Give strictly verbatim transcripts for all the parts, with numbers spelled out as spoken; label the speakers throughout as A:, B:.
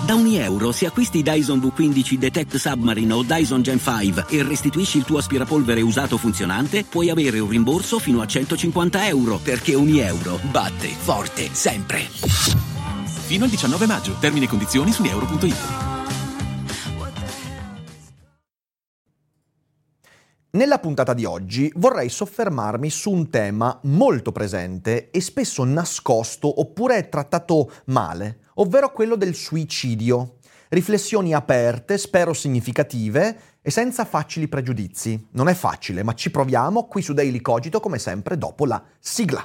A: Da ogni euro, se acquisti Dyson V quindici Detect Submarine o Dyson Gen cinque e restituisci il tuo aspirapolvere usato funzionante, puoi avere un rimborso fino a centocinquanta euro, perché ogni euro batte forte sempre.
B: Fino al diciannove maggio. Termini e condizioni su euro punto it.
C: Nella puntata di oggi vorrei soffermarmi su un tema molto presente e spesso nascosto oppure trattato male, ovvero quello del suicidio. Riflessioni aperte, spero significative e senza facili pregiudizi. Non è facile, ma ci proviamo qui su Daily Cogito, come sempre, dopo la sigla.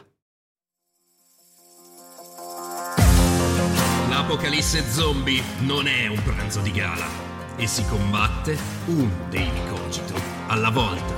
D: L'apocalisse zombie non è un pranzo di gala e si combatte un Daily Cogito alla volta.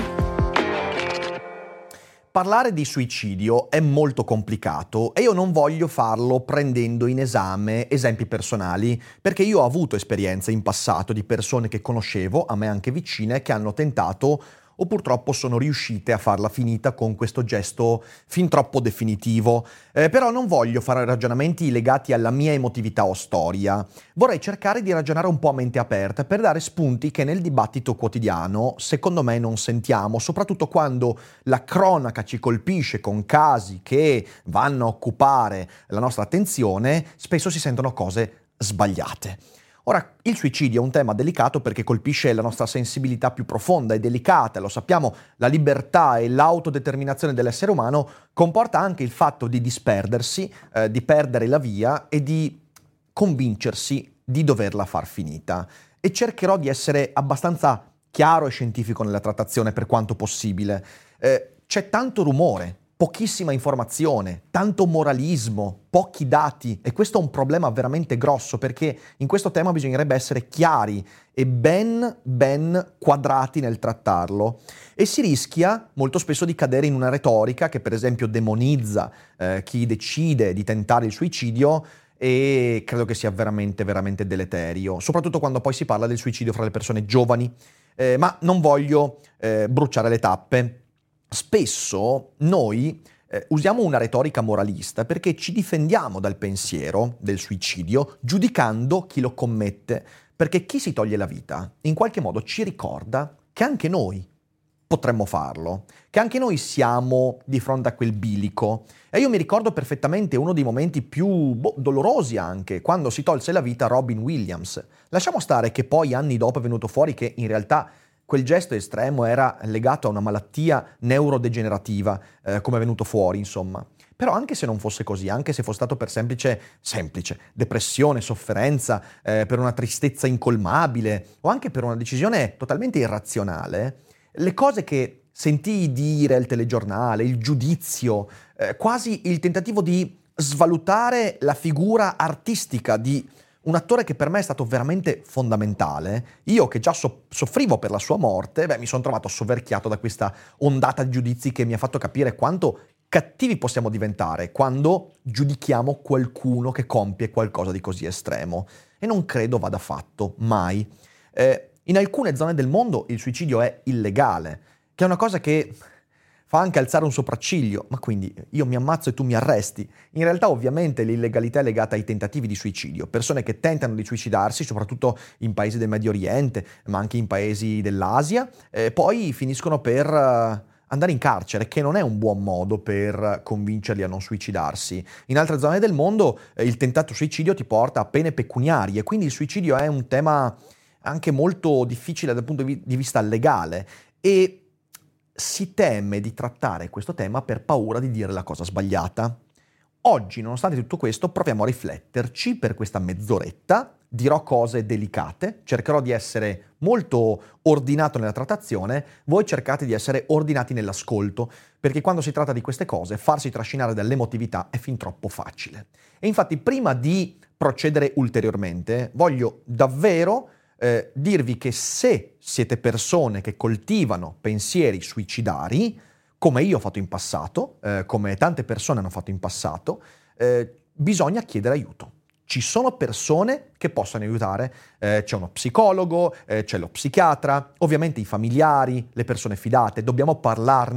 C: Parlare di suicidio è molto complicato e io non voglio farlo prendendo in esame esempi personali, perché io ho avuto esperienze in passato di persone che conoscevo, a me anche vicine, che hanno tentato o purtroppo sono riuscite a farla finita con questo gesto fin troppo definitivo. Eh, però non voglio fare ragionamenti legati alla mia emotività o storia. Vorrei cercare di ragionare un po' a mente aperta per dare spunti che nel dibattito quotidiano, secondo me, non sentiamo, soprattutto quando la cronaca ci colpisce con casi che vanno a occupare la nostra attenzione, spesso si sentono cose sbagliate. Ora, il suicidio è un tema delicato perché colpisce la nostra sensibilità più profonda e delicata. Lo sappiamo, la libertà e l'autodeterminazione dell'essere umano comporta anche il fatto di disperdersi, eh, di perdere la via e di convincersi di doverla far finita. E cercherò di essere abbastanza chiaro e scientifico nella trattazione per quanto possibile. Eh, c'è tanto rumore, pochissima informazione, tanto moralismo, pochi dati, e questo è un problema veramente grosso perché in questo tema bisognerebbe essere chiari e ben, ben quadrati nel trattarlo, e si rischia molto spesso di cadere in una retorica che per esempio demonizza eh, chi decide di tentare il suicidio, e credo che sia veramente, veramente deleterio, soprattutto quando poi si parla del suicidio fra le persone giovani. Eh, ma non voglio eh, bruciare le tappe. Spesso noi eh, usiamo una retorica moralista perché ci difendiamo dal pensiero del suicidio giudicando chi lo commette, perché chi si toglie la vita in qualche modo ci ricorda che anche noi potremmo farlo, che anche noi siamo di fronte a quel bilico. E io mi ricordo perfettamente uno dei momenti più boh, dolorosi anche, quando si tolse la vita Robin Williams. Lasciamo stare che poi anni dopo è venuto fuori che in realtà quel gesto estremo era legato a una malattia neurodegenerativa, eh, come è venuto fuori, insomma. Però anche se non fosse così, anche se fosse stato per semplice, semplice depressione, sofferenza, eh, per una tristezza incolmabile, o anche per una decisione totalmente irrazionale, le cose che sentii dire al telegiornale, il giudizio, eh, quasi il tentativo di svalutare la figura artistica di un attore che per me è stato veramente fondamentale, io che già so- soffrivo per la sua morte, beh, mi sono trovato soverchiato da questa ondata di giudizi che mi ha fatto capire quanto cattivi possiamo diventare quando giudichiamo qualcuno che compie qualcosa di così estremo. E non credo vada fatto, mai. Eh, in alcune zone del mondo il suicidio è illegale, che è una cosa che fa anche alzare un sopracciglio, ma quindi io mi ammazzo e tu mi arresti. In realtà ovviamente l'illegalità è legata ai tentativi di suicidio, persone che tentano di suicidarsi, soprattutto in paesi del Medio Oriente, ma anche in paesi dell'Asia, eh, poi finiscono per uh, andare in carcere, che non è un buon modo per convincerli a non suicidarsi. In altre zone del mondo eh, il tentato suicidio ti porta a pene pecuniarie, quindi il suicidio è un tema anche molto difficile dal punto di vista legale, e si teme di trattare questo tema per paura di dire la cosa sbagliata. Oggi, nonostante tutto questo, proviamo a rifletterci per questa mezz'oretta, dirò cose delicate, cercherò di essere molto ordinato nella trattazione, voi cercate di essere ordinati nell'ascolto, perché quando si tratta di queste cose, farsi trascinare dall'emotività è fin troppo facile. E infatti, prima di procedere ulteriormente, voglio davvero Eh, dirvi che se siete persone che coltivano pensieri suicidari, come io ho fatto in passato, eh, come tante persone hanno fatto in passato, eh, bisogna chiedere aiuto. Ci sono persone che possono aiutare, eh, c'è uno psicologo, eh, c'è lo psichiatra, ovviamente i familiari, le persone fidate, dobbiamo parlarne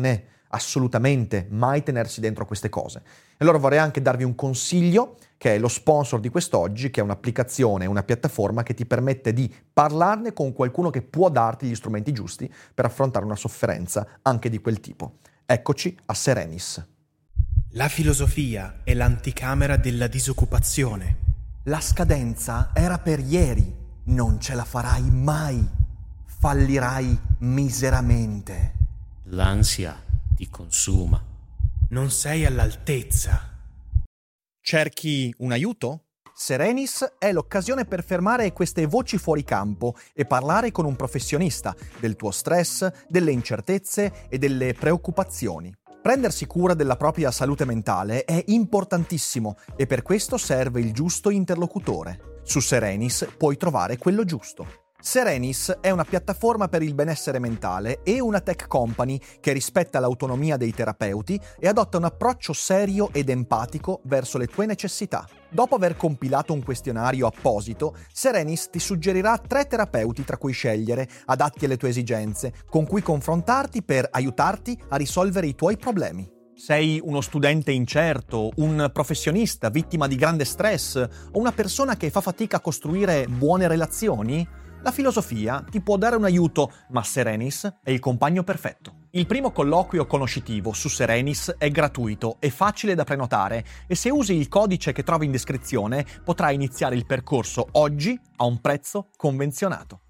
C: assolutamente mai tenersi dentro queste cose. E allora vorrei anche darvi un consiglio, che è lo sponsor di quest'oggi, che è un'applicazione, una piattaforma che ti permette di parlarne con qualcuno che può darti gli strumenti giusti per affrontare una sofferenza anche di quel tipo. Eccoci a Serenis.
E: La filosofia è l'anticamera della disoccupazione.
C: La scadenza era per ieri, non ce la farai mai, fallirai miseramente.
F: L'ansia ti consuma.
E: Non sei all'altezza.
C: Cerchi un aiuto? Serenis è l'occasione per fermare queste voci fuori campo e parlare con un professionista del tuo stress, delle incertezze e delle preoccupazioni. Prendersi cura della propria salute mentale è importantissimo e per questo serve il giusto interlocutore. Su Serenis puoi trovare quello giusto. Serenis è una piattaforma per il benessere mentale e una tech company che rispetta l'autonomia dei terapeuti e adotta un approccio serio ed empatico verso le tue necessità. Dopo aver compilato un questionario apposito, Serenis ti suggerirà tre terapeuti tra cui scegliere, adatti alle tue esigenze, con cui confrontarti per aiutarti a risolvere i tuoi problemi. Sei uno studente incerto, un professionista vittima di grande stress o una persona che fa fatica a costruire buone relazioni? La filosofia ti può dare un aiuto, ma Serenis è il compagno perfetto. Il primo colloquio conoscitivo su Serenis è gratuito e facile da prenotare e se usi il codice che trovi in descrizione potrai iniziare il percorso oggi a un prezzo convenzionato.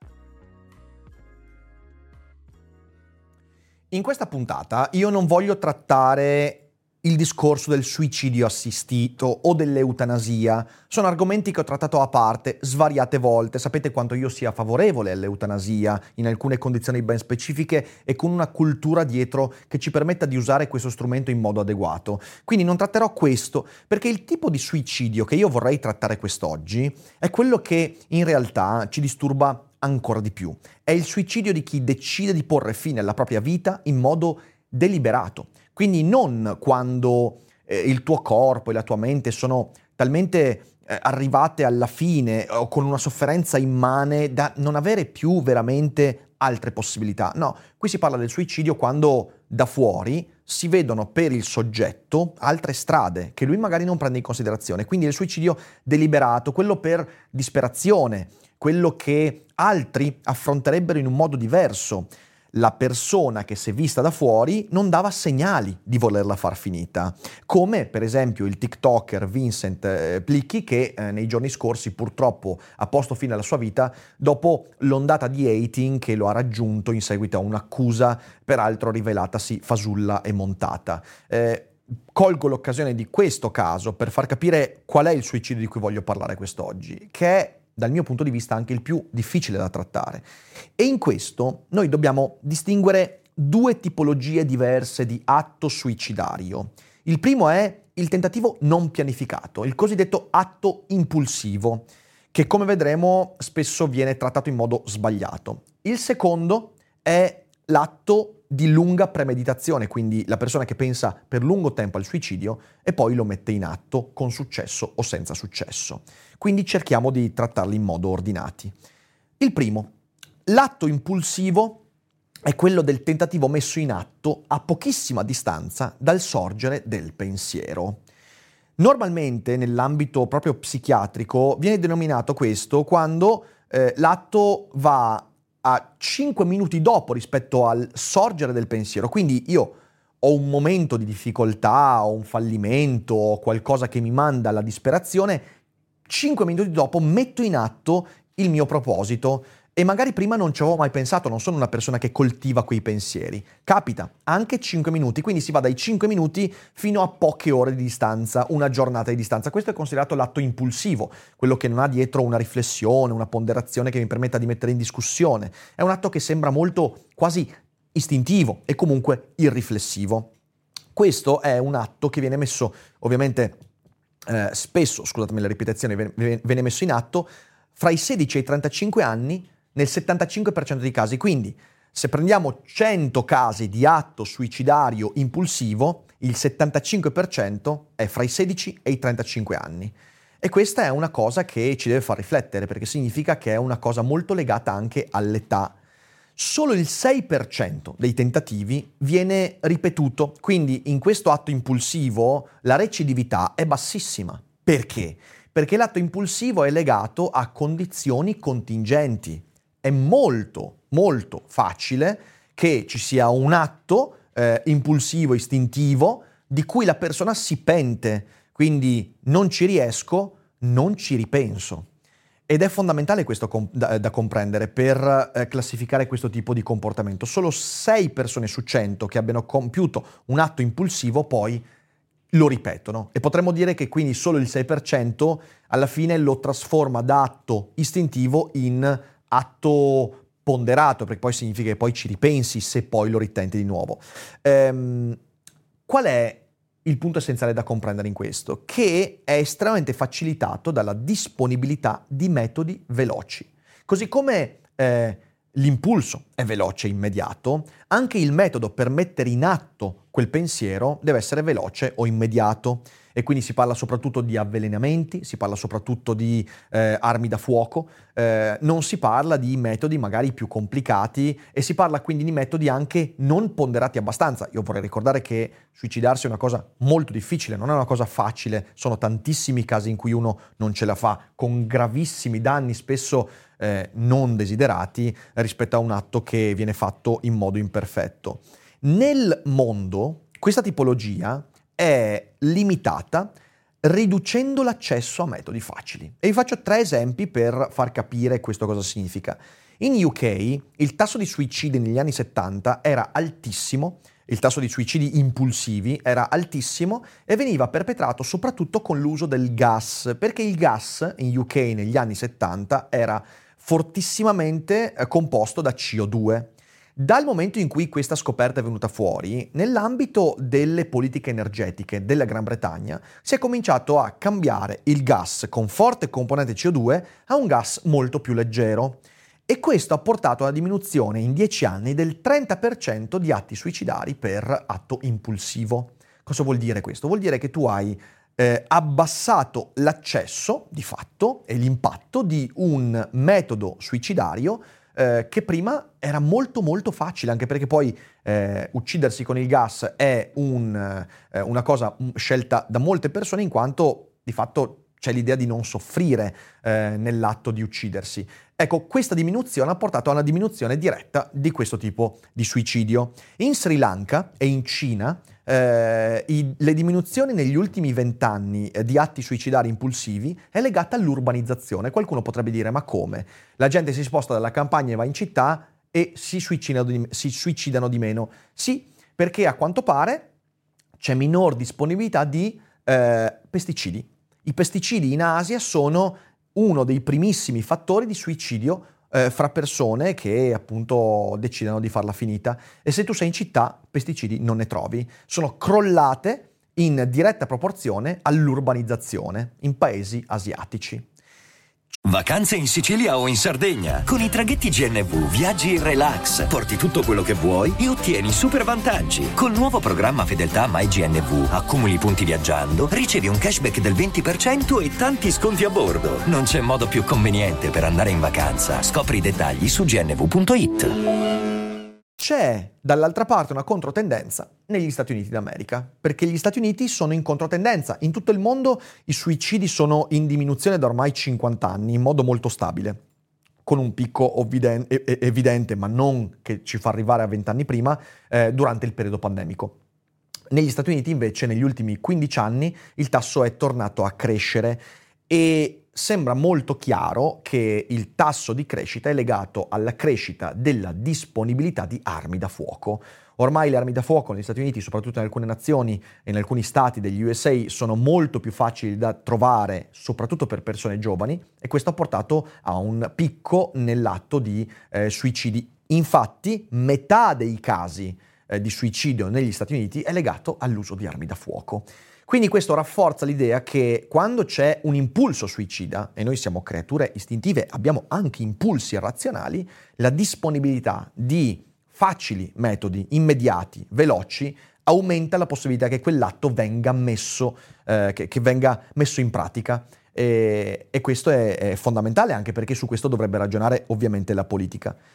C: In questa puntata io non voglio trattare il discorso del suicidio assistito o dell'eutanasia. Sono argomenti che ho trattato a parte svariate volte. Sapete quanto io sia favorevole all'eutanasia in alcune condizioni ben specifiche e con una cultura dietro che ci permetta di usare questo strumento in modo adeguato. Quindi non tratterò questo perché il tipo di suicidio che io vorrei trattare quest'oggi è quello che in realtà ci disturba ancora di più. È il suicidio di chi decide di porre fine alla propria vita in modo deliberato. Quindi non quando eh, il tuo corpo e la tua mente sono talmente eh, arrivate alla fine o con una sofferenza immane da non avere più veramente altre possibilità. No, qui si parla del suicidio quando da fuori si vedono per il soggetto altre strade che lui magari non prende in considerazione. Quindi il suicidio deliberato, quello per disperazione, quello che altri affronterebbero in un modo diverso. La persona che si è vista da fuori non dava segnali di volerla far finita, come per esempio il TikToker Vincent eh, Plicchi che eh, nei giorni scorsi purtroppo ha posto fine alla sua vita dopo l'ondata di hating che lo ha raggiunto in seguito a un'accusa peraltro rivelatasi fasulla e montata. Eh, colgo l'occasione di questo caso per far capire qual è il suicidio di cui voglio parlare quest'oggi, che è dal mio punto di vista anche il più difficile da trattare. E in questo noi dobbiamo distinguere due tipologie diverse di atto suicidario. Il primo è il tentativo non pianificato, il cosiddetto atto impulsivo, che come vedremo spesso viene trattato in modo sbagliato. Il secondo è l'atto di lunga premeditazione, quindi la persona che pensa per lungo tempo al suicidio e poi lo mette in atto con successo o senza successo. Quindi cerchiamo di trattarli in modo ordinati. Il primo, l'atto impulsivo è quello del tentativo messo in atto a pochissima distanza dal sorgere del pensiero. Normalmente nell'ambito proprio psichiatrico viene denominato questo quando eh, l'atto va a cinque minuti dopo rispetto al sorgere del pensiero. Quindi io ho un momento di difficoltà, ho un fallimento, ho qualcosa che mi manda alla disperazione, cinque minuti dopo metto in atto il mio proposito e magari prima non ci avevo mai pensato, non sono una persona che coltiva quei pensieri. Capita, anche cinque minuti, quindi si va dai cinque minuti fino a poche ore di distanza, una giornata di distanza. Questo è considerato l'atto impulsivo, quello che non ha dietro una riflessione, una ponderazione che mi permetta di mettere in discussione. È un atto che sembra molto quasi istintivo e comunque irriflessivo. Questo è un atto che viene messo, ovviamente eh, spesso, scusatemi la ripetizione, viene messo in atto fra i sedici e i trentacinque anni nel settantacinque per cento dei casi. Quindi se prendiamo cento casi di atto suicidario impulsivo, il settantacinque per cento è fra i sedici e i trentacinque anni. E questa è una cosa che ci deve far riflettere, perché significa che è una cosa molto legata anche all'età. solo il sei per cento dei tentativi viene ripetuto, quindi in questo atto impulsivo la recidività è bassissima. Perché? Perché l'atto impulsivo è legato a condizioni contingenti. È molto, molto facile che ci sia un atto eh, impulsivo, istintivo, di cui la persona si pente, quindi non ci riesco, non ci ripenso. Ed è fondamentale questo com- da, da comprendere per eh, classificare questo tipo di comportamento. Solo sei persone su cento che abbiano compiuto un atto impulsivo poi lo ripetono. E potremmo dire che quindi solo il sei per cento alla fine lo trasforma da atto istintivo in atto ponderato, perché poi significa che poi ci ripensi se poi lo ritenti di nuovo. Ehm, qual è il punto essenziale da comprendere in questo? Che è estremamente facilitato dalla disponibilità di metodi veloci. Così come eh, l'impulso è veloce e immediato, anche il metodo per mettere in atto quel pensiero deve essere veloce o immediato. E quindi si parla soprattutto di avvelenamenti, si parla soprattutto di eh, armi da fuoco, eh, non si parla di metodi magari più complicati e si parla quindi di metodi anche non ponderati abbastanza. Io vorrei ricordare che suicidarsi è una cosa molto difficile, non è una cosa facile, sono tantissimi casi in cui uno non ce la fa, con gravissimi danni spesso eh, non desiderati rispetto a un atto che viene fatto in modo imperfetto. Nel mondo questa tipologia è limitata riducendo l'accesso a metodi facili. E vi faccio tre esempi per far capire questo cosa significa. In U K il tasso di suicidi negli anni settanta era altissimo, il tasso di suicidi impulsivi era altissimo e veniva perpetrato soprattutto con l'uso del gas, perché il gas in U K negli anni settanta era fortissimamente composto da C O due. Dal momento in cui questa scoperta è venuta fuori, nell'ambito delle politiche energetiche della Gran Bretagna si è cominciato a cambiare il gas con forte componente C O due a un gas molto più leggero. E questo ha portato alla diminuzione in dieci anni del trenta per cento di atti suicidari per atto impulsivo. Cosa vuol dire questo? Vuol dire che tu hai eh, abbassato l'accesso, di fatto, e l'impatto di un metodo suicidario Eh, che prima era molto molto facile, anche perché poi eh, uccidersi con il gas è un, eh, una cosa scelta da molte persone, in quanto di fatto c'è l'idea di non soffrire eh, nell'atto di uccidersi. Ecco, questa diminuzione ha portato a una diminuzione diretta di questo tipo di suicidio. In Sri Lanka e in Cina eh, i, le diminuzioni negli ultimi vent'anni eh, di atti suicidari impulsivi è legata all'urbanizzazione. Qualcuno potrebbe dire, ma come? La gente si sposta dalla campagna e va in città e si suicidano di, si suicidano di meno. Sì, perché a quanto pare c'è minor disponibilità di eh, pesticidi. I pesticidi in Asia sono uno dei primissimi fattori di suicidio eh, fra persone che appunto decidono di farla finita. E se tu sei in città, pesticidi non ne trovi. Sono crollate in diretta proporzione all'urbanizzazione in paesi asiatici.
G: Vacanze in Sicilia o in Sardegna. Con i traghetti G N V viaggi in relax, porti tutto quello che vuoi e ottieni super vantaggi. Col nuovo programma Fedeltà MyGNV accumuli punti viaggiando, ricevi un cashback del venti per cento e tanti sconti a bordo. Non c'è modo più conveniente per andare in vacanza. Scopri i dettagli su g n v punto i t.
C: C'è dall'altra parte una controtendenza negli Stati Uniti d'America, perché gli Stati Uniti sono in controtendenza. In tutto il mondo i suicidi sono in diminuzione da ormai cinquanta anni, in modo molto stabile, con un picco evidente, ma non che ci fa arrivare a venti anni prima, eh, durante il periodo pandemico. Negli Stati Uniti invece negli ultimi quindici anni il tasso è tornato a crescere e sembra molto chiaro che il tasso di crescita è legato alla crescita della disponibilità di armi da fuoco. Ormai le armi da fuoco negli Stati Uniti, soprattutto in alcune nazioni e in alcuni stati degli U S A, sono molto più facili da trovare, soprattutto per persone giovani, e questo ha portato a un picco nell'atto di eh, suicidi. Infatti, metà dei casi eh, di suicidio negli Stati Uniti è legato all'uso di armi da fuoco. Quindi questo rafforza l'idea che quando c'è un impulso suicida, e noi siamo creature istintive, abbiamo anche impulsi irrazionali, la disponibilità di facili metodi, immediati, veloci, aumenta la possibilità che quell'atto venga messo, eh, che, che venga messo in pratica. E, e questo è, è fondamentale, anche perché su questo dovrebbe ragionare ovviamente la politica.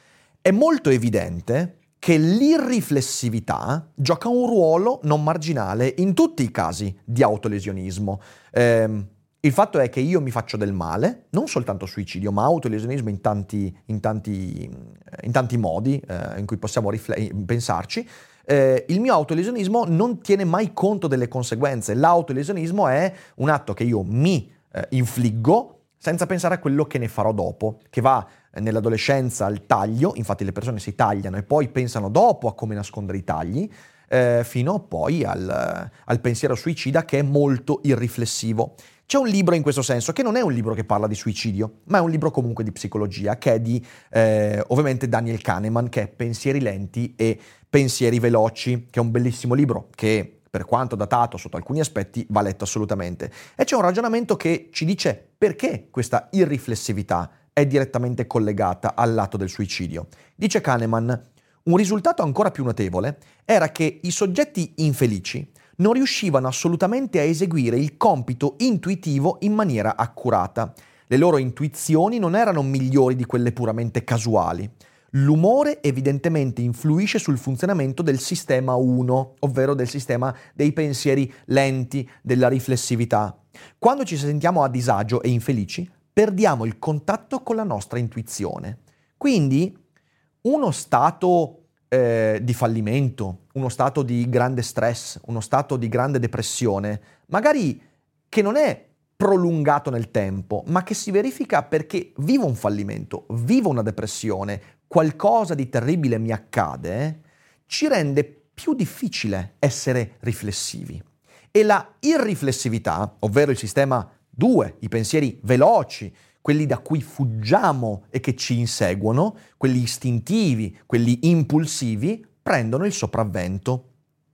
C: È molto evidente che l'irriflessività gioca un ruolo non marginale in tutti i casi di autolesionismo. Eh, il fatto è che io mi faccio del male, non soltanto suicidio, ma autolesionismo in tanti, in tanti, in tanti modi eh, in cui possiamo rifle- pensarci. Eh, il mio autolesionismo non tiene mai conto delle conseguenze. L'autolesionismo è un atto che io mi eh, infliggo senza pensare a quello che ne farò dopo, che va nell'adolescenza al taglio, infatti le persone si tagliano e poi pensano dopo a come nascondere i tagli, eh, fino poi al, al pensiero suicida, che è molto irriflessivo. C'è un libro in questo senso, che non è un libro che parla di suicidio, ma è un libro comunque di psicologia, che è di, eh, ovviamente, Daniel Kahneman, che è Pensieri lenti e pensieri veloci, che è un bellissimo libro, che per quanto datato sotto alcuni aspetti va letto assolutamente. E c'è un ragionamento che ci dice perché questa irriflessività è direttamente collegata al lato del suicidio. Dice Kahneman: un risultato ancora più notevole era che i soggetti infelici non riuscivano assolutamente a eseguire il compito intuitivo in maniera accurata. Le loro intuizioni non erano migliori di quelle puramente casuali. L'umore evidentemente influisce sul funzionamento del sistema uno, ovvero del sistema dei pensieri lenti, della riflessività. Quando ci sentiamo a disagio e infelici, perdiamo il contatto con la nostra intuizione. Quindi uno stato eh, di fallimento, uno stato di grande stress, uno stato di grande depressione, magari che non è prolungato nel tempo, ma che si verifica perché vivo un fallimento, vivo una depressione, qualcosa di terribile mi accade, ci rende più difficile essere riflessivi. E la irriflessività, ovvero il sistema due, i pensieri veloci, quelli da cui fuggiamo e che ci inseguono, quelli istintivi, quelli impulsivi, prendono il sopravvento.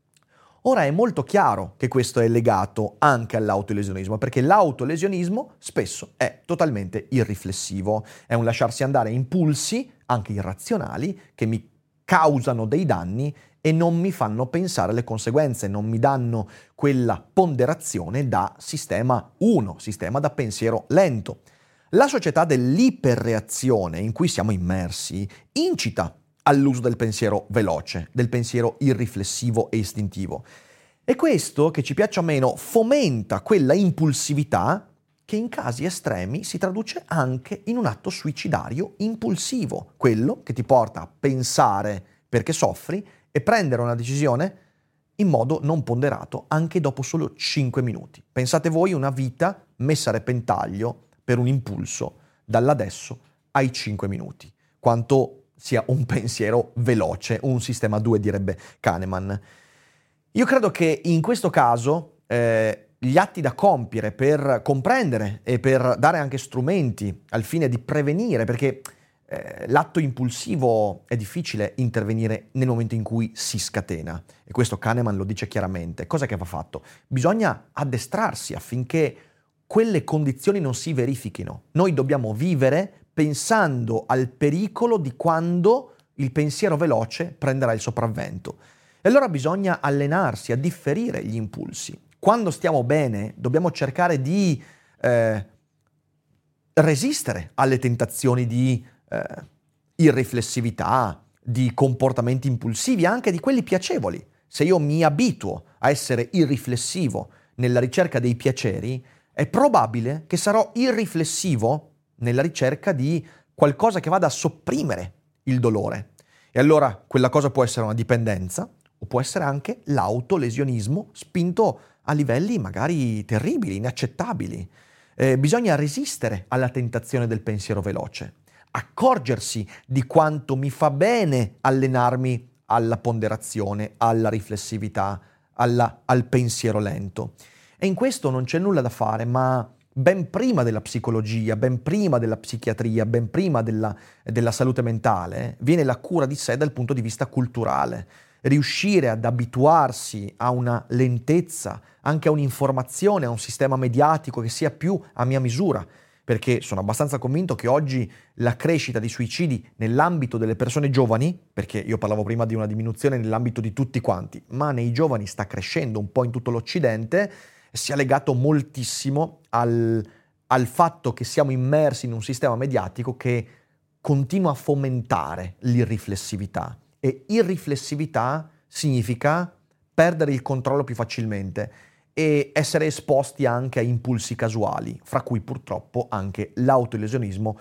C: Ora è molto chiaro che questo è legato anche all'autolesionismo, perché l'autolesionismo spesso è totalmente irriflessivo, è un lasciarsi andare a impulsi, anche irrazionali, che mi causano dei danni e non mi fanno pensare alle conseguenze, non mi danno quella ponderazione da sistema uno, sistema da pensiero lento. La società dell'iperreazione in cui siamo immersi incita all'uso del pensiero veloce, del pensiero irriflessivo e istintivo. E questo, che ci piaccia o meno, fomenta quella impulsività che in casi estremi si traduce anche in un atto suicidario impulsivo, quello che ti porta a pensare perché soffri e prendere una decisione in modo non ponderato anche dopo solo cinque minuti. Pensate voi una vita messa a repentaglio per un impulso dall'adesso ai cinque minuti. Quanto sia un pensiero veloce, un sistema due, direbbe Kahneman. Io credo che in questo caso eh, gli atti da compiere per comprendere e per dare anche strumenti al fine di prevenire, perché eh, l'atto impulsivo è difficile intervenire nel momento in cui si scatena, e questo Kahneman lo dice chiaramente. Cosa che va fatto? Bisogna addestrarsi affinché quelle condizioni non si verifichino. Noi dobbiamo vivere pensando al pericolo di quando il pensiero veloce prenderà il sopravvento. E allora bisogna allenarsi a differire gli impulsi. Quando stiamo bene dobbiamo cercare di eh, resistere alle tentazioni di eh, irriflessività, di comportamenti impulsivi, anche di quelli piacevoli. Se io mi abituo a essere irriflessivo nella ricerca dei piaceri, è probabile che sarò irriflessivo nella ricerca di qualcosa che vada a sopprimere il dolore. E allora quella cosa può essere una dipendenza o può essere anche l'autolesionismo spinto a livelli magari terribili, inaccettabili. Eh, bisogna resistere alla tentazione del pensiero veloce, accorgersi di quanto mi fa bene allenarmi alla ponderazione, alla riflessività, alla, al pensiero lento. E in questo non c'è nulla da fare, ma ben prima della psicologia, ben prima della psichiatria, ben prima della, della salute mentale, viene la cura di sé dal punto di vista culturale. Riuscire ad abituarsi a una lentezza, anche a un'informazione, a un sistema mediatico che sia più a mia misura, perché sono abbastanza convinto che oggi la crescita di suicidi nell'ambito delle persone giovani, perché io parlavo prima di una diminuzione nell'ambito di tutti quanti, ma nei giovani sta crescendo un po' in tutto l'Occidente, sia legato moltissimo al, al fatto che siamo immersi in un sistema mediatico che continua a fomentare l'irriflessività, e irriflessività significa perdere il controllo più facilmente e essere esposti anche a impulsi casuali, fra cui purtroppo anche l'autolesionismo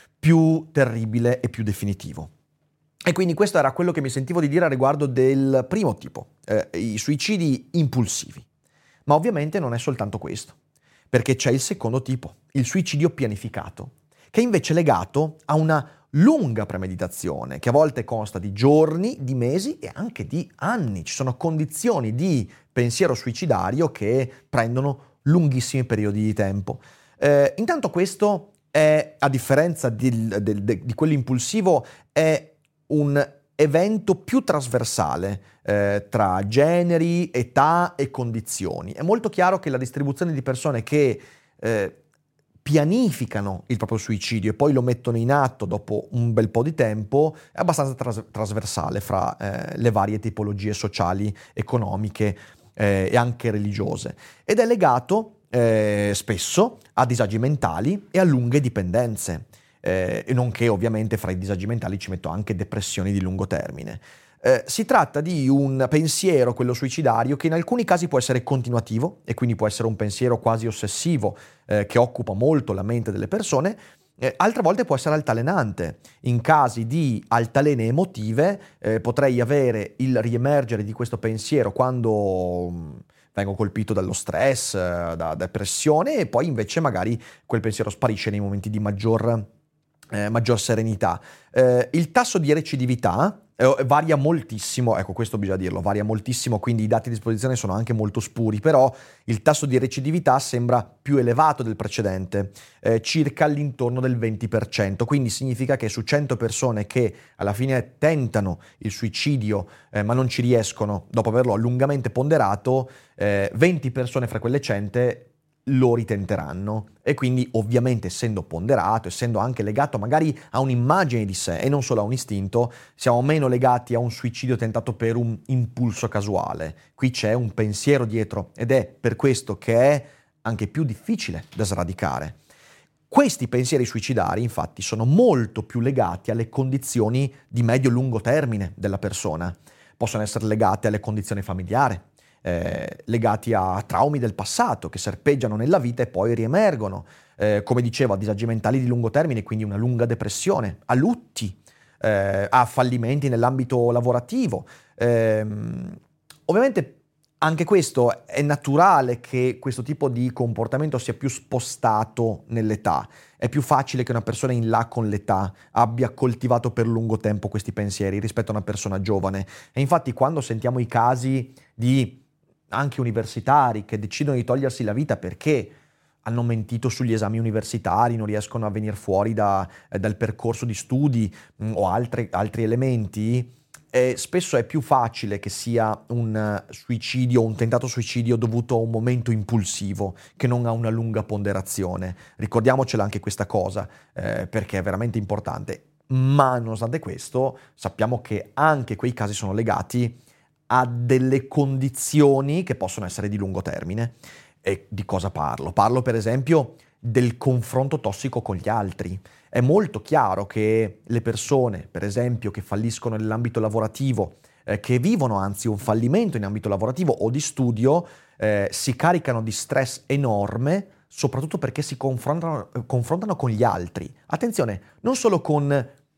C: più terribile e più definitivo. E quindi questo era quello che mi sentivo di dire a riguardo del primo tipo, eh, i suicidi impulsivi. Ma ovviamente non è soltanto questo, perché c'è il secondo tipo, il suicidio pianificato, che è invece legato a una lunga premeditazione, che a volte consta di giorni, di mesi e anche di anni. Ci sono condizioni di pensiero suicidario che prendono lunghissimi periodi di tempo. Eh, intanto questo è, a differenza di, di, di, di quello impulsivo, è un evento più trasversale eh, tra generi, età e condizioni. È molto chiaro che la distribuzione di persone che eh, pianificano il proprio suicidio e poi lo mettono in atto dopo un bel po' di tempo è abbastanza tras- trasversale fra eh, le varie tipologie sociali, economiche eh, e anche religiose, ed è legato eh, spesso a disagi mentali e a lunghe dipendenze. Eh, e nonché ovviamente fra i disagi mentali ci metto anche depressioni di lungo termine. Eh, si tratta di un pensiero, quello suicidario, che in alcuni casi può essere continuativo e quindi può essere un pensiero quasi ossessivo eh, che occupa molto la mente delle persone, eh, altre volte può essere altalenante. In casi di altalene emotive eh, potrei avere il riemergere di questo pensiero quando mh, vengo colpito dallo stress, eh, da depressione, e poi invece magari quel pensiero sparisce nei momenti di maggior Eh, maggior serenità. Eh, il tasso di recidività eh, varia moltissimo, ecco questo bisogna dirlo, varia moltissimo, quindi i dati a disposizione sono anche molto spuri, però il tasso di recidività sembra più elevato del precedente, eh, circa all'intorno del venti per cento, quindi significa che su cento persone che alla fine tentano il suicidio eh, ma non ci riescono dopo averlo lungamente ponderato, eh, venti persone fra quelle cento lo ritenteranno, e quindi ovviamente essendo ponderato, essendo anche legato magari a un'immagine di sé e non solo a un istinto, siamo meno legati a un suicidio tentato per un impulso casuale. Qui c'è un pensiero dietro ed è per questo che è anche più difficile da sradicare. Questi pensieri suicidari infatti sono molto più legati alle condizioni di medio-lungo termine della persona, possono essere legate alle condizioni familiari, Eh, legati a traumi del passato che serpeggiano nella vita e poi riemergono, eh, come dicevo, a disagi mentali di lungo termine, quindi una lunga depressione, a lutti, eh, a fallimenti nell'ambito lavorativo. Eh, ovviamente anche questo è naturale che questo tipo di comportamento sia più spostato nell'età. È più facile che una persona in là con l'età abbia coltivato per lungo tempo questi pensieri rispetto a una persona giovane. E infatti quando sentiamo i casi di anche universitari che decidono di togliersi la vita perché hanno mentito sugli esami universitari, non riescono a venire fuori da, eh, dal percorso di studi mh, o altri, altri elementi, eh, spesso è più facile che sia un uh, suicidio, un tentato suicidio dovuto a un momento impulsivo che non a una lunga ponderazione. Ricordiamocela anche questa cosa, eh, perché è veramente importante. Ma nonostante questo sappiamo che anche quei casi sono legati a delle condizioni che possono essere di lungo termine. E di cosa parlo? Parlo per esempio del confronto tossico con gli altri. È molto chiaro che le persone, per esempio, che falliscono nell'ambito lavorativo, eh, che vivono anzi un fallimento in ambito lavorativo o di studio, eh, si caricano di stress enorme, soprattutto perché si confrontano, eh, confrontano con gli altri. Attenzione, non solo con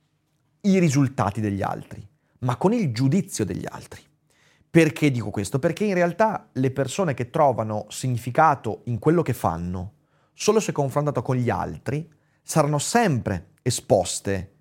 C: i risultati degli altri, ma con il giudizio degli altri. Perché dico questo? Perché in realtà le persone che trovano significato in quello che fanno, solo se confrontato con gli altri, saranno sempre esposte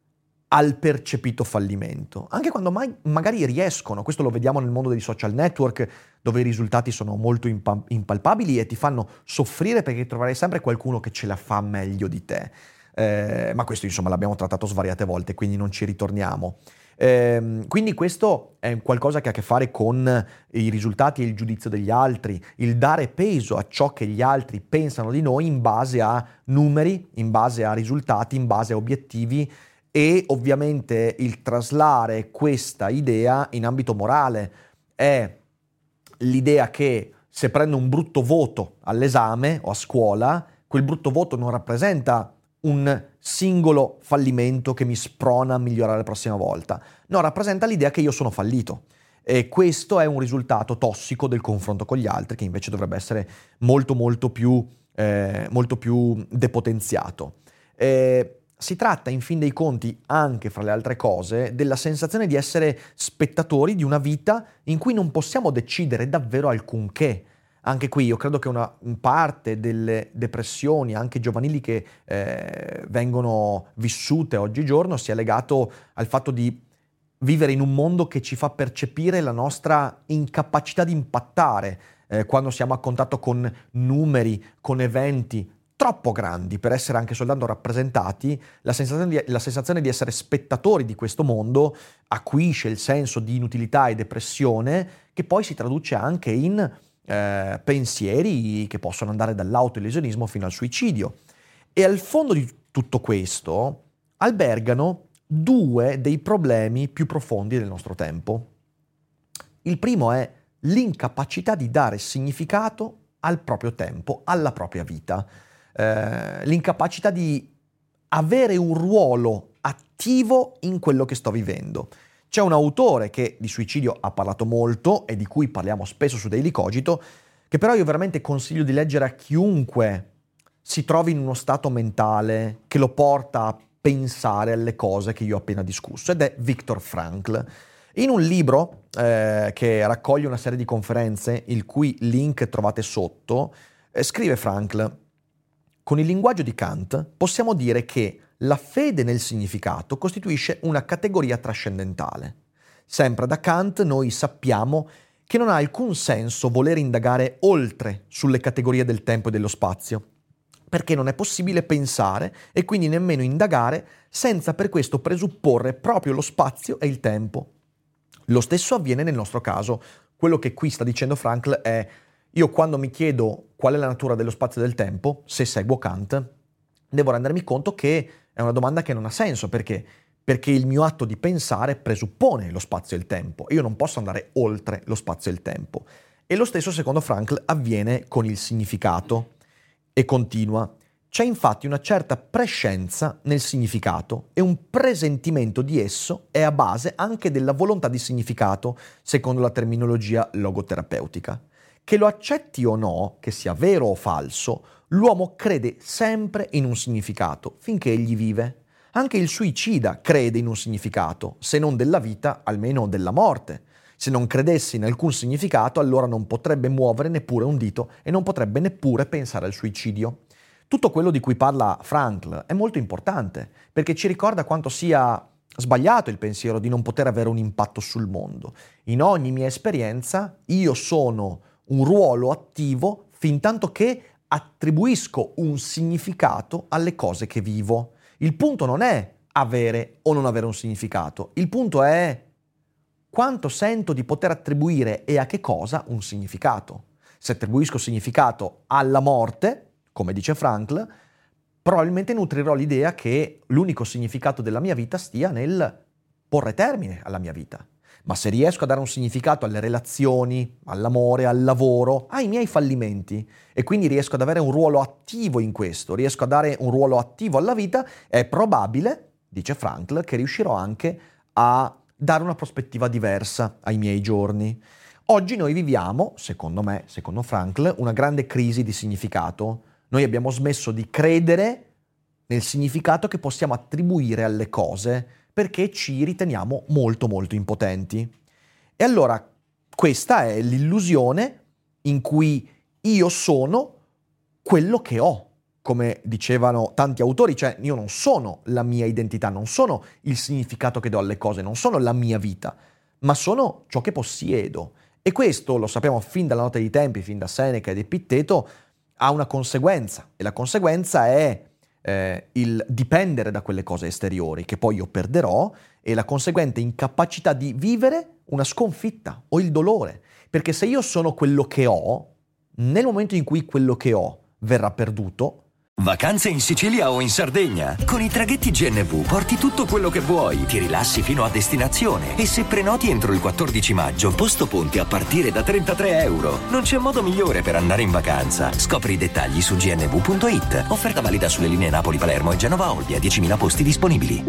C: al percepito fallimento, anche quando mai, magari riescono. Questo lo vediamo nel mondo dei social network, dove i risultati sono molto impa- impalpabili e ti fanno soffrire perché troverai sempre qualcuno che ce la fa meglio di te. Eh, ma questo insomma l'abbiamo trattato svariate volte, quindi non ci ritorniamo. Eh, quindi questo è qualcosa che ha a che fare con i risultati e il giudizio degli altri, il dare peso a ciò che gli altri pensano di noi in base a numeri, in base a risultati, in base a obiettivi, e ovviamente il traslare questa idea in ambito morale. È l'idea che se prendo un brutto voto all'esame o a scuola, quel brutto voto non rappresenta un singolo fallimento che mi sprona a migliorare la prossima volta. No, rappresenta l'idea che io sono fallito. E questo è un risultato tossico del confronto con gli altri, che invece dovrebbe essere molto molto più, eh, molto più depotenziato. Eh, si tratta in fin dei conti, anche fra le altre cose, della sensazione di essere spettatori di una vita in cui non possiamo decidere davvero alcunché. Anche qui io credo che una parte delle depressioni, anche giovanili, che eh, vengono vissute oggigiorno sia legato al fatto di vivere in un mondo che ci fa percepire la nostra incapacità di impattare eh, quando siamo a contatto con numeri, con eventi troppo grandi per essere anche soltanto rappresentati. La sensazione di, la sensazione di essere spettatori di questo mondo acuisce il senso di inutilità e depressione, che poi si traduce anche in eh, pensieri che possono andare dall'autolesionismo fino al suicidio. E al fondo di tutto questo albergano due dei problemi più profondi del nostro tempo. Il primo è l'incapacità di dare significato al proprio tempo, alla propria vita, eh, l'incapacità di avere un ruolo attivo in quello che sto vivendo. C'è un autore che di suicidio ha parlato molto e di cui parliamo spesso su Daily Cogito, che però io veramente consiglio di leggere a chiunque si trovi in uno stato mentale che lo porta a pensare alle cose che io ho appena discusso, ed è Viktor Frankl. In un libro eh, che raccoglie una serie di conferenze, il cui link trovate sotto, eh, scrive Frankl: con il linguaggio di Kant possiamo dire che la fede nel significato costituisce una categoria trascendentale. Sempre da Kant noi sappiamo che non ha alcun senso voler indagare oltre sulle categorie del tempo e dello spazio, perché non è possibile pensare e quindi nemmeno indagare senza per questo presupporre proprio lo spazio e il tempo. Lo stesso avviene nel nostro caso. Quello che qui sta dicendo Frankl è: io quando mi chiedo qual è la natura dello spazio e del tempo, se seguo Kant, devo rendermi conto che è una domanda che non ha senso. Perché? Perché il mio atto di pensare presuppone lo spazio e il tempo e io non posso andare oltre lo spazio e il tempo. E lo stesso, secondo Frankl, avviene con il significato. E continua: c'è infatti una certa prescienza nel significato e un presentimento di esso è a base anche della volontà di significato, secondo la terminologia logoterapeutica. Che lo accetti o no, che sia vero o falso, l'uomo crede sempre in un significato finché egli vive. Anche il suicida crede in un significato, se non della vita, almeno della morte. Se non credesse in alcun significato, allora non potrebbe muovere neppure un dito e non potrebbe neppure pensare al suicidio. Tutto quello di cui parla Frankl è molto importante, perché ci ricorda quanto sia sbagliato il pensiero di non poter avere un impatto sul mondo. In ogni mia esperienza io sono un ruolo attivo fintanto che attribuisco un significato alle cose che vivo. Il punto non è avere o non avere un significato, il punto è quanto sento di poter attribuire e a che cosa un significato. Se attribuisco significato alla morte, come dice Frankl, probabilmente nutrirò l'idea che l'unico significato della mia vita stia nel porre termine alla mia vita. Ma se riesco a dare un significato alle relazioni, all'amore, al lavoro, ai miei fallimenti, e quindi riesco ad avere un ruolo attivo in questo, riesco a dare un ruolo attivo alla vita, è probabile, dice Frankl, che riuscirò anche a dare una prospettiva diversa ai miei giorni. Oggi noi viviamo, secondo me, secondo Frankl, una grande crisi di significato. Noi abbiamo smesso di credere nel significato che possiamo attribuire alle cose perché ci riteniamo molto molto impotenti. E allora questa è l'illusione in cui io sono quello che ho. Come dicevano tanti autori, cioè io non sono la mia identità, non sono il significato che do alle cose, non sono la mia vita, ma sono ciò che possiedo. E questo lo sappiamo fin dalla notte dei tempi, fin da Seneca ed Epitteto, ha una conseguenza, e la conseguenza è eh, il dipendere da quelle cose esteriori che poi io perderò, e la conseguente incapacità di vivere una sconfitta o il dolore. Perché se io sono quello che ho, nel momento in cui quello che ho verrà perduto,
G: Vacanze in Sicilia o in Sardegna. Con i traghetti G N V porti tutto quello che vuoi, ti rilassi fino a destinazione e se prenoti entro il quattordici maggio, posto ponti a partire da trentatré euro. Non c'è modo migliore per andare in vacanza. Scopri i dettagli su g n v punto i t. Offerta valida sulle linee Napoli-Palermo e Genova-Olbia, diecimila posti disponibili.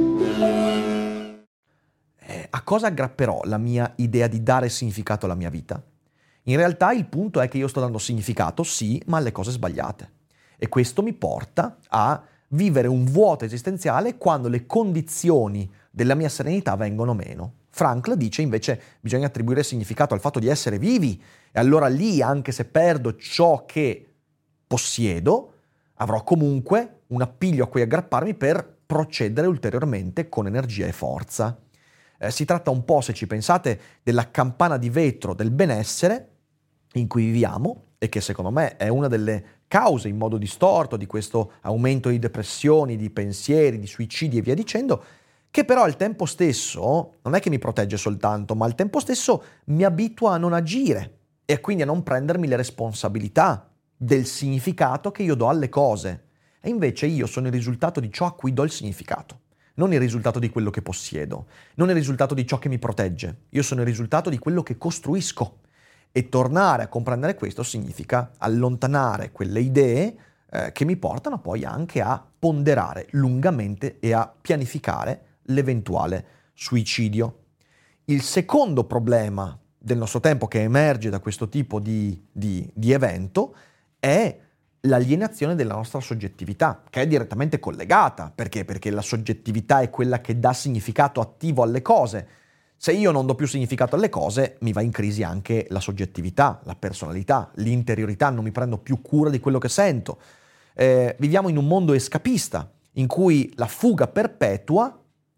C: Eh, a cosa aggrapperò la mia idea di dare significato alla mia vita? In realtà il punto è che io sto dando significato, sì, ma alle cose sbagliate. E questo mi porta a vivere un vuoto esistenziale quando le condizioni della mia serenità vengono meno. Frankl dice invece bisogna attribuire significato al fatto di essere vivi e allora lì, anche se perdo ciò che possiedo, avrò comunque un appiglio a cui aggrapparmi per procedere ulteriormente con energia e forza. Eh, si tratta un po', se ci pensate, della campana di vetro del benessere in cui viviamo e che secondo me è una delle cause in modo distorto di questo aumento di depressioni, di pensieri, di suicidi e via dicendo, che però al tempo stesso non è che mi protegge soltanto, ma al tempo stesso mi abitua a non agire e quindi a non prendermi le responsabilità del significato che io do alle cose. E invece io sono il risultato di ciò a cui do il significato, non il risultato di quello che possiedo, non il risultato di ciò che mi protegge. Io sono il risultato di quello che costruisco. E tornare a comprendere questo significa allontanare quelle idee eh, che mi portano poi anche a ponderare lungamente e a pianificare l'eventuale suicidio. Il secondo problema del nostro tempo che emerge da questo tipo di, di, di evento è l'alienazione della nostra soggettività, che è direttamente collegata. Perché? Perché la soggettività è quella che dà significato attivo alle cose. Se io non do più significato alle cose, mi va in crisi anche la soggettività, la personalità, l'interiorità, non mi prendo più cura di quello che sento. Eh, viviamo in un mondo escapista, in cui la fuga perpetua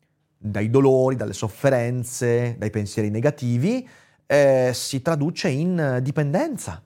C: dai dolori, dalle sofferenze, dai pensieri negativi, eh, si traduce in dipendenza.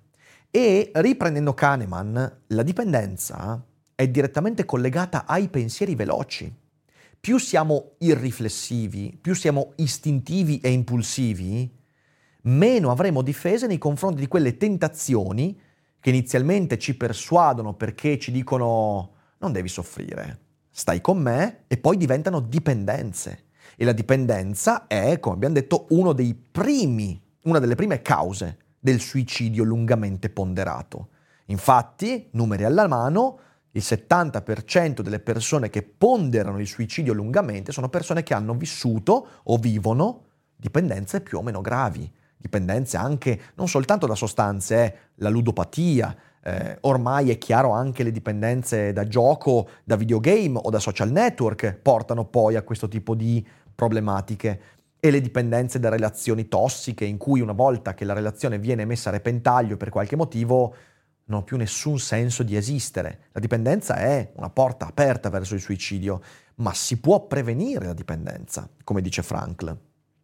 C: E riprendendo Kahneman, la dipendenza è direttamente collegata ai pensieri veloci. Più siamo irriflessivi, più siamo istintivi e impulsivi, meno avremo difese nei confronti di quelle tentazioni che inizialmente ci persuadono perché ci dicono non devi soffrire, stai con me, e poi diventano dipendenze. E la dipendenza è, come abbiamo detto, uno dei primi, una delle prime cause del suicidio lungamente ponderato. Infatti, numeri alla mano, il settanta per cento delle persone che ponderano il suicidio lungamente sono persone che hanno vissuto o vivono dipendenze più o meno gravi, dipendenze anche non soltanto da sostanze, eh, la ludopatia, eh, ormai è chiaro anche le dipendenze da gioco, da videogame o da social network portano poi a questo tipo di problematiche, e le dipendenze da relazioni tossiche in cui una volta che la relazione viene messa a repentaglio per qualche motivo non ha più nessun senso di esistere. La dipendenza è una porta aperta verso il suicidio, ma si può prevenire la dipendenza, come dice Frankl.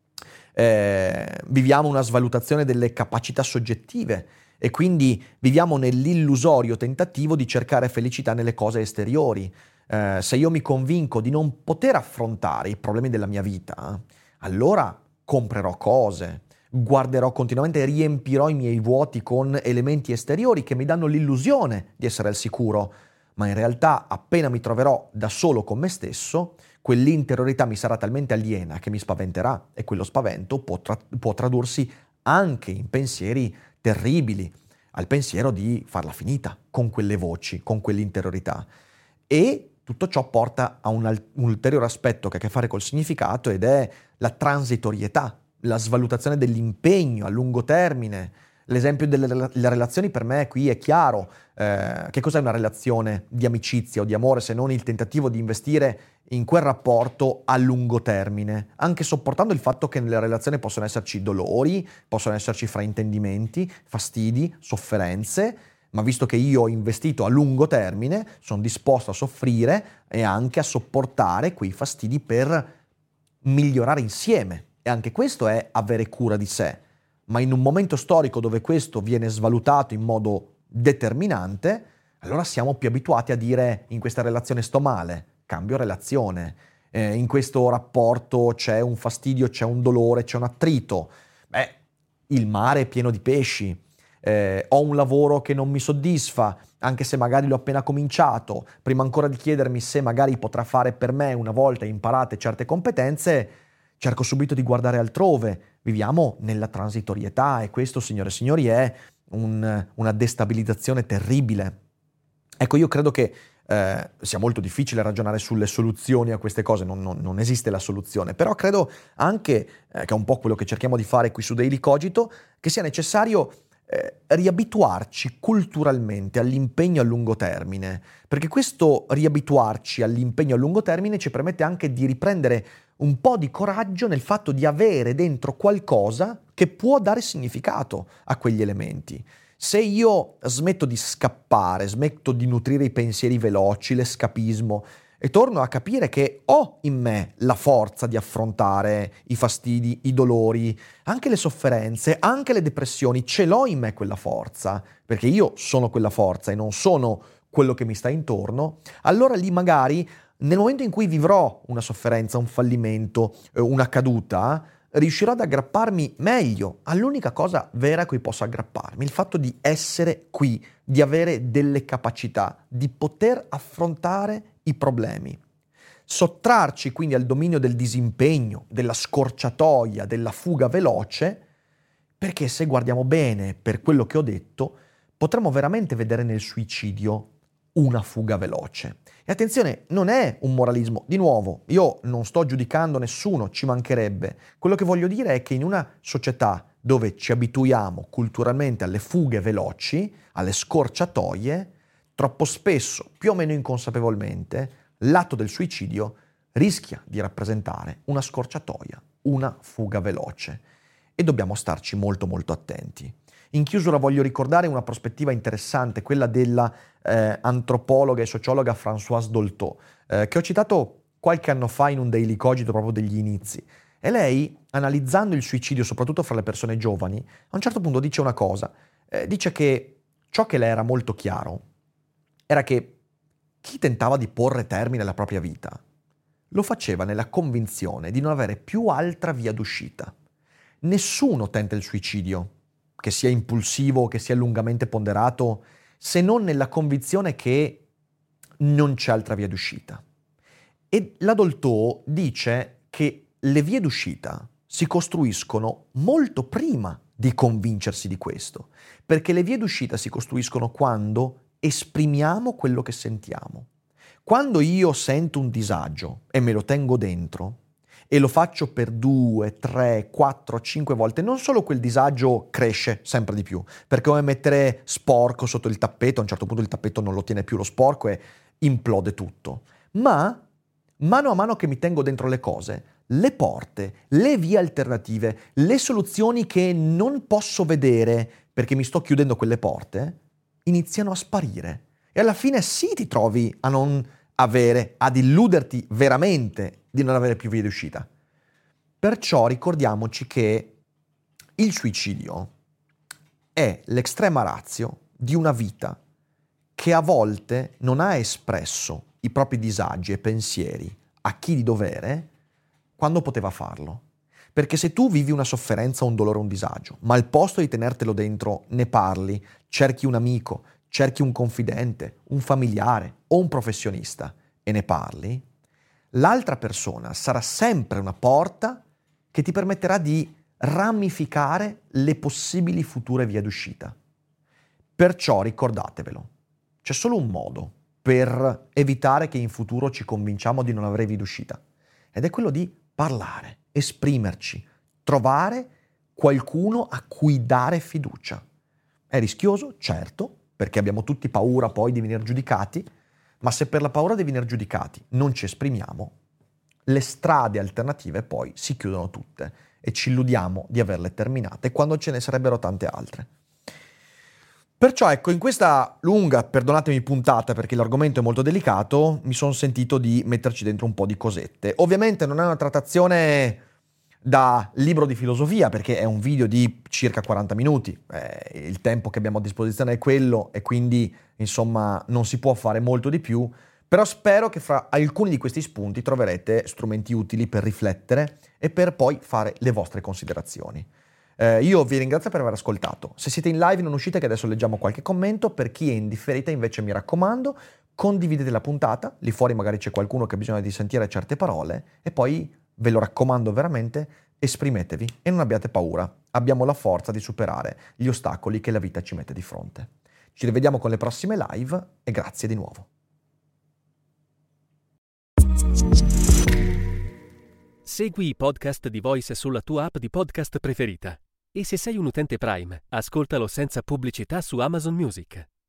C: Eh, viviamo una svalutazione delle capacità soggettive e quindi viviamo nell'illusorio tentativo di cercare felicità nelle cose esteriori. Eh, se io mi convinco di non poter affrontare i problemi della mia vita, allora comprerò cose, guarderò continuamente e riempirò i miei vuoti con elementi esteriori che mi danno l'illusione di essere al sicuro, ma in realtà appena mi troverò da solo con me stesso, quell'interiorità mi sarà talmente aliena che mi spaventerà, e quello spavento può, tra- può tradursi anche in pensieri terribili, al pensiero di farla finita con quelle voci, con quell'interiorità. E tutto ciò porta a un, al- un ulteriore aspetto che ha a che fare col significato, ed è la transitorietà, la svalutazione dell'impegno a lungo termine. L'esempio delle rela- relazioni per me qui è chiaro. Eh, che cos'è una relazione di amicizia o di amore se non il tentativo di investire in quel rapporto a lungo termine, anche sopportando il fatto che nelle relazioni possono esserci dolori, possono esserci fraintendimenti, fastidi, sofferenze, ma visto che io ho investito a lungo termine, sono disposto a soffrire e anche a sopportare quei fastidi per migliorare insieme. E anche questo è avere cura di sé. Ma in un momento storico dove questo viene svalutato in modo determinante, allora siamo più abituati a dire in questa relazione sto male, cambio relazione, eh, in questo rapporto c'è un fastidio, c'è un dolore, c'è un attrito. Beh, il mare è pieno di pesci. Eh, ho un lavoro che non mi soddisfa, anche se magari l'ho appena cominciato, prima ancora di chiedermi se magari potrà fare per me una volta imparate certe competenze, cerco subito di guardare altrove. Viviamo nella transitorietà e questo, signore e signori, è un, una destabilizzazione terribile. Ecco, io credo che eh, sia molto difficile ragionare sulle soluzioni a queste cose, non, non, non esiste la soluzione, però credo anche, eh, che è un po' quello che cerchiamo di fare qui su Daily Cogito, che sia necessario eh, riabituarci culturalmente all'impegno a lungo termine, perché questo riabituarci all'impegno a lungo termine ci permette anche di riprendere un po' di coraggio nel fatto di avere dentro qualcosa che può dare significato a quegli elementi. Se io smetto di scappare, smetto di nutrire i pensieri veloci, l'escapismo, e torno a capire che ho in me la forza di affrontare i fastidi, i dolori, anche le sofferenze, anche le depressioni, ce l'ho in me quella forza, perché io sono quella forza e non sono quello che mi sta intorno, allora lì magari nel momento in cui vivrò una sofferenza, un fallimento, una caduta, riuscirò ad aggrapparmi meglio all'unica cosa vera a cui posso aggrapparmi, il fatto di essere qui, di avere delle capacità, di poter affrontare i problemi. Sottrarci quindi al dominio del disimpegno, della scorciatoia, della fuga veloce, perché se guardiamo bene per quello che ho detto, potremmo veramente vedere nel suicidio una fuga veloce. E attenzione, non è un moralismo. Di nuovo, io non sto giudicando nessuno, ci mancherebbe. Quello che voglio dire è che in una società dove ci abituiamo culturalmente alle fughe veloci, alle scorciatoie, troppo spesso, più o meno inconsapevolmente, l'atto del suicidio rischia di rappresentare una scorciatoia, una fuga veloce. E dobbiamo starci molto molto attenti. In chiusura voglio ricordare una prospettiva interessante, quella della eh, antropologa e sociologa Françoise Dolto, eh, che ho citato qualche anno fa in un Daily Cogito proprio degli inizi. E lei, analizzando il suicidio, soprattutto fra le persone giovani, a un certo punto dice una cosa. Eh, dice che ciò che le era molto chiaro era che chi tentava di porre termine alla propria vita lo faceva nella convinzione di non avere più altra via d'uscita. Nessuno tenta il suicidio, che sia impulsivo o che sia lungamente ponderato, se non nella convinzione che non c'è altra via d'uscita. E la Dolto dice che le vie d'uscita si costruiscono molto prima di convincersi di questo, perché le vie d'uscita si costruiscono quando esprimiamo quello che sentiamo. Quando io sento un disagio e me lo tengo dentro, e lo faccio per due, tre, quattro, cinque volte, non solo quel disagio cresce sempre di più, perché come mettere sporco sotto il tappeto, a un certo punto il tappeto non lo tiene più lo sporco e implode tutto, ma mano a mano che mi tengo dentro le cose, le porte, le vie alternative, le soluzioni che non posso vedere perché mi sto chiudendo quelle porte, iniziano a sparire. E alla fine sì ti trovi a non avere, ad illuderti veramente di non avere più vie d'uscita. Perciò ricordiamoci che il suicidio è l'extrema ratio di una vita che a volte non ha espresso i propri disagi e pensieri a chi di dovere quando poteva farlo. Perché se tu vivi una sofferenza, un dolore, un disagio, ma al posto di tenertelo dentro ne parli, cerchi un amico, cerchi un confidente, un familiare o un professionista e ne parli, l'altra persona sarà sempre una porta che ti permetterà di ramificare le possibili future vie d'uscita. Perciò ricordatevelo, c'è solo un modo per evitare che in futuro ci convinciamo di non avere vie d'uscita, ed è quello di parlare, esprimerci, trovare qualcuno a cui dare fiducia. È rischioso, certo, perché abbiamo tutti paura poi di venire giudicati, ma se per la paura di venire giudicati non ci esprimiamo, le strade alternative poi si chiudono tutte e ci illudiamo di averle terminate quando ce ne sarebbero tante altre. Perciò ecco, in questa lunga, perdonatemi, puntata, perché l'argomento è molto delicato, mi sono sentito di metterci dentro un po' di cosette. Ovviamente non è una trattazione da libro di filosofia, perché è un video di circa quaranta minuti, eh, il tempo che abbiamo a disposizione è quello e quindi insomma non si può fare molto di più, però spero che fra alcuni di questi spunti troverete strumenti utili per riflettere e per poi fare le vostre considerazioni. Eh, io vi ringrazio per aver ascoltato. Se siete in live non uscite, che adesso leggiamo qualche commento. Per chi è in differita invece mi raccomando, condividete la puntata, lì fuori magari c'è qualcuno che ha bisogno di sentire certe parole, e poi ve lo raccomando veramente, esprimetevi e non abbiate paura. Abbiamo la forza di superare gli ostacoli che la vita ci mette di fronte. Ci rivediamo con le prossime live e grazie di nuovo.
H: Segui i podcast di Voice sulla tua app di podcast preferita. E se sei un utente Prime, ascoltalo senza pubblicità su Amazon Music.